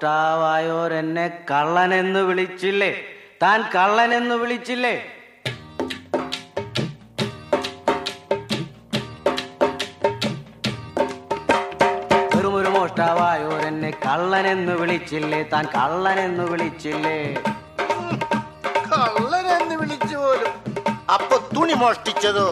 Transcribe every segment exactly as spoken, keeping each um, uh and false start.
മോഷ്ടാവായോരെന്നെ കള്ളനെന്ന് വിളിച്ചില്ലേ? താൻ കള്ളനെന്ന് വിളിച്ചില്ലേ? വെറുമൊരു മോഷ്ടാവായോരെന്നെ കള്ളനെന്ന് വിളിച്ചില്ലേ? താൻ കള്ളനെന്ന് വിളിച്ചില്ലേ? കള്ളനെന്ന് വിളിച്ചു പോലും. അപ്പൊ തുണി മോഷ്ടിച്ചതോ?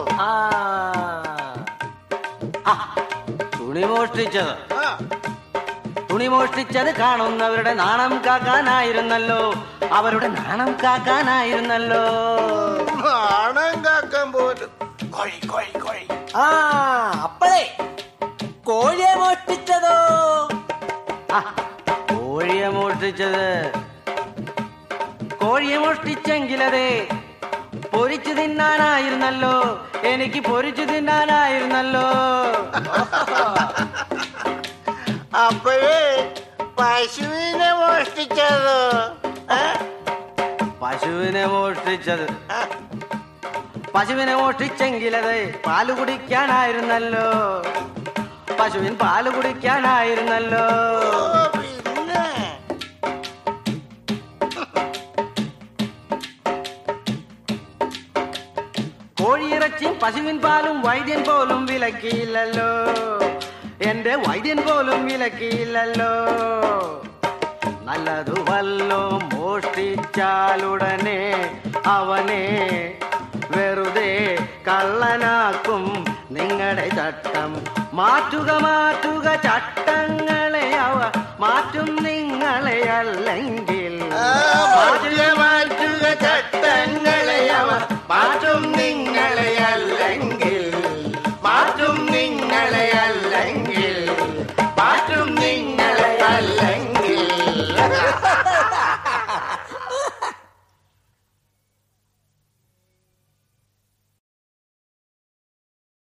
തുണി മോഷ്ടിച്ചത് തുണി മോഷ്ടിച്ചത് കാണുന്നവരുടെ നാണം കാക്കാനായിരുന്നല്ലോ. അവരുടെ നാണം കാക്കാനായിരുന്നല്ലോ. നാണം കാക്കാൻ പോലും. കോഴി കോഴി കോഴി. ആ അപ്പഴേ കോഴിയെ മോഷ്ടിച്ചതോ? കോഴിയെ മോഷ്ടിച്ചത് കോഴിയെ മോഷ്ടിച്ചെങ്കിലതേ പൊരിച്ചു തിന്നാനായിരുന്നല്ലോ. എനിക്ക് പൊരിച്ചു തിന്നാനായിരുന്നല്ലോ. അപ്പോഴേ പശുവിനെ മോഷ്ടിച്ചതോ? പശുവിനെ മോഷ്ടിച്ചത് പശുവിനെ മോഷ്ടിച്ചെങ്കിലത് പാല് കുടിക്കാനായിരുന്നല്ലോ. പശുവിൻ പാല് കുടിക്കാനായിരുന്നല്ലോ. പിന്നെ കോഴിയിറച്ചിയും പശുവിൻ പാലും വൈദ്യൻ പോലും വിലക്കിയില്ലല്ലോ. എന്റെ വൈദ്യൻ പോലും വിലക്കിയില്ലല്ലോ. നല്ലതു വല്ലോ മോഷ്ടിച്ചാലുടനെ അവനെ വെറുതെ കള്ളനാക്കും നിങ്ങളുടെ ചട്ടം. മാറ്റുക മാറ്റുക ചട്ടങ്ങളെ അവ മാറ്റും നിങ്ങളെ അല്ലെങ്കിൽ. മാറ്റുക മാറ്റുക ചട്ടങ്ങളെ അവ മാറ്റും നിങ്ങളെ